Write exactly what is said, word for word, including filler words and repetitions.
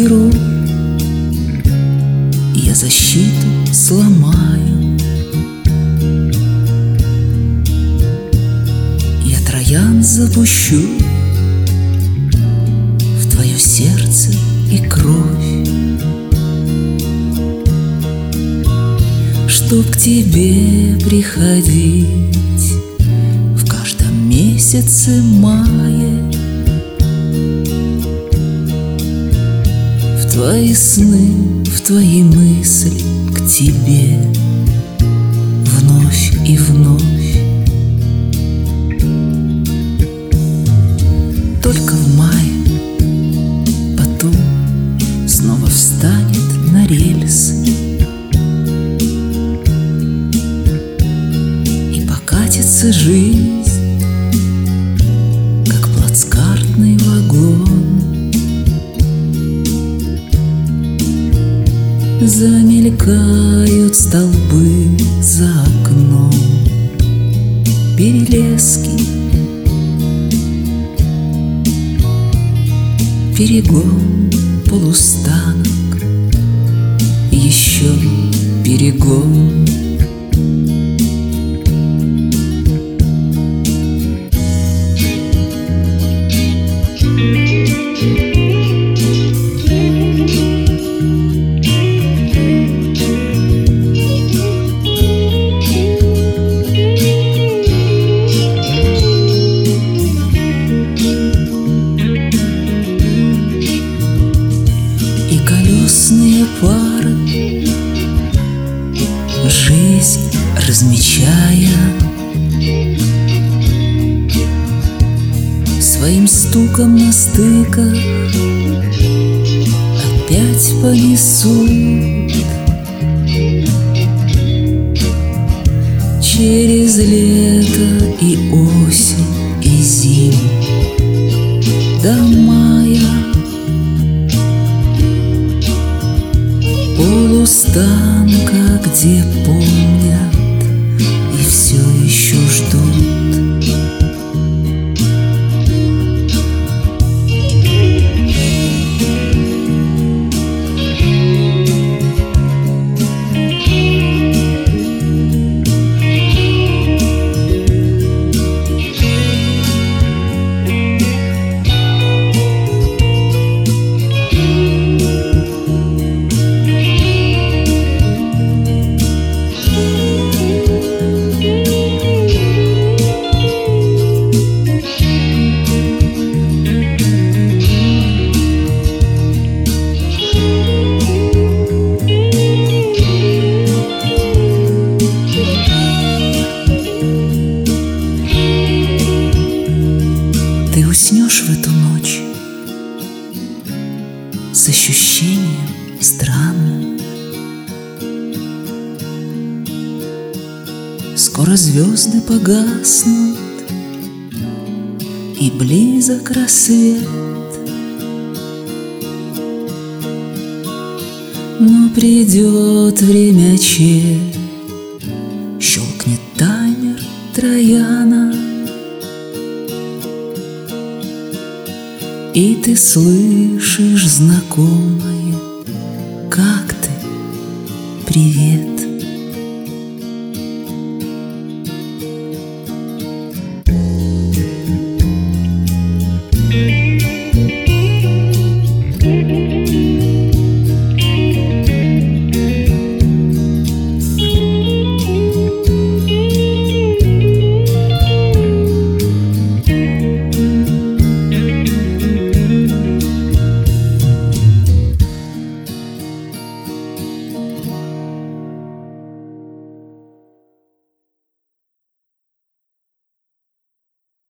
разберу, я защиту сломаю. Я троян запущу в твое сердце и кровь, чтоб к тебе приходить в каждом месяце мая, в твои сны, в твои мысли к тебе вновь и вновь. Только в мае, потом снова встанет на рельсы и покатится жизнь, как плацкартный вагон. Замелькают столбы за окном, перелески, перегон, полустанок, еще перегон. Колесные пары, жизнь размечая, своим стуком на стыках опять понесут через лето и осень и зиму до мая. Полустанка, где помнят и все еще ждут. Ты уснешь в эту ночь с ощущением странным. Скоро звезды погаснут, и близок рассвет. Но придет время че, щелкнет таймер Трояна, и ты слышишь знакомое: как ты, привет.